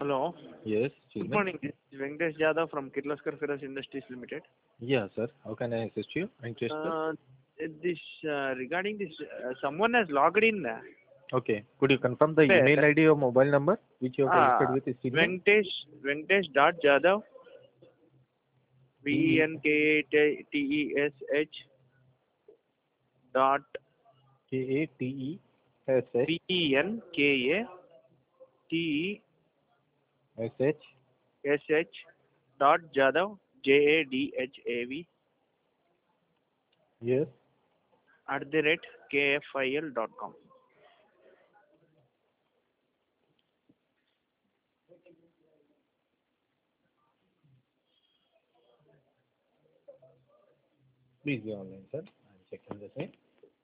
Hello. Yes, Good Chilman. morning. This is Venkatesh Jadhav from Kirloskar Ferrous Industries Limited. Yeah, sir. How can I assist you? Interested? Uh, this regarding this, someone has logged in. Okay. Could you confirm the There. email ID or mobile number which you have registered Uh, with this email? Venkatesh dot Jadhav V VENKTESH dot KATESH VENKATESH dot Jadhav JADHAV Yes. @kfil.com. Please be online, sir. I'm checking the same.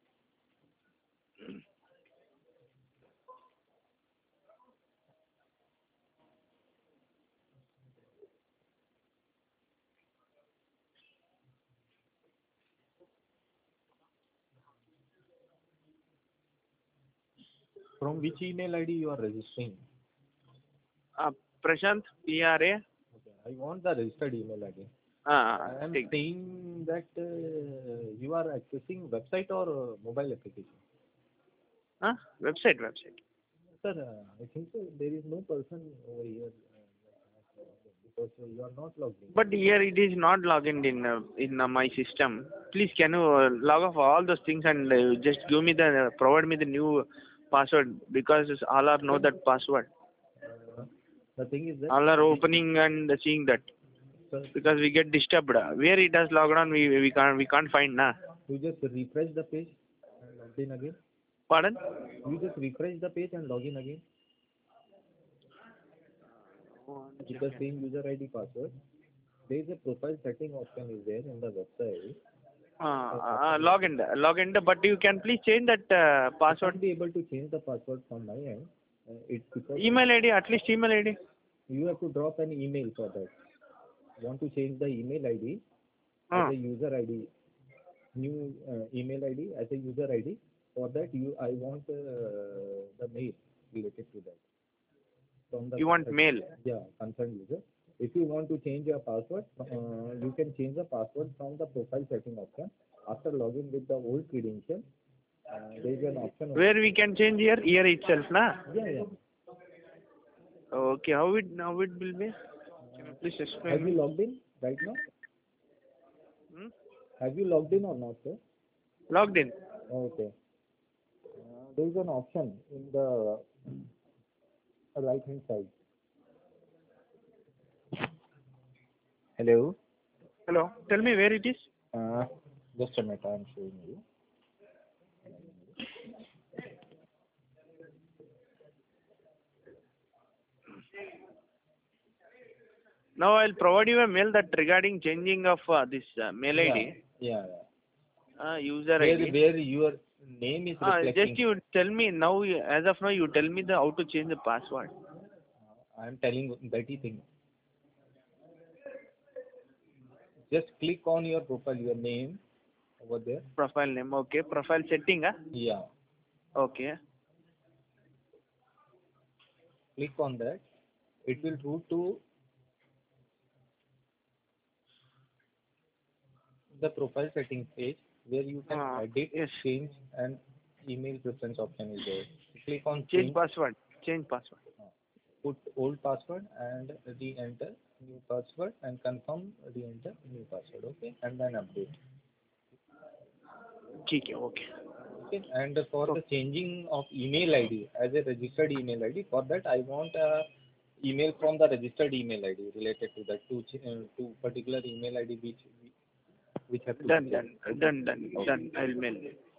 From which email ID you are registering? Prashant PRA. Okay. I want the registered email ID. Uh, I am take. saying that you are accessing website or mobile application. Website. Sir, I think so. There is no person over here because you are not logged in. But here it is not logged in my system. Please, can you log off all those things and just provide me the new password, because all are know that password. The thing is that All are opening and seeing that, sir, because we get disturbed. Where it has logged on, we can't find na. you just refresh the page and log in again. Pardon? You just refresh the page and log in again with the same user ID password. There is a profile setting option is there in the website. Log in. But you can please change that I password. can't be able to change the password from my end. It's because Email ID, at least email ID. you have to drop an email for that. Want to change the email ID as a user ID, new email ID as a user ID. For that, I want the mail related to that. From the You want mail? Yeah, concerned user. If you want to change your password, you can change the password from the profile setting option. After logging with the old credential, there is an option. Where we can change here itself, na? Yeah. Okay, how it will be? Can you please explain? Have you logged in right now? Have you logged in or not, sir? Logged in. Okay. There is an option in the right hand side. Hello. Hello. Tell me where it is. Just a minute, I am showing you. Now I'll provide you a mail that regarding changing of this mail ID. Yeah. User ID. Where your name is reflecting. Just you tell me now. As of now, you tell me how to change the password. I am telling Betty thing. Just click on your profile, your name over there. Profile name. Okay. Profile setting. Yeah. Okay. Click on that. It will route to the profile settings page where you can edit, change, and email preference option is there. Click on change password. Put old password and re-enter new password and confirm re-enter new password. Okay, and then update. Okay. And for the changing of email ID as a registered email ID, for that I want a email from the registered email ID related to that to particular email ID which have to Done. I'll mail you.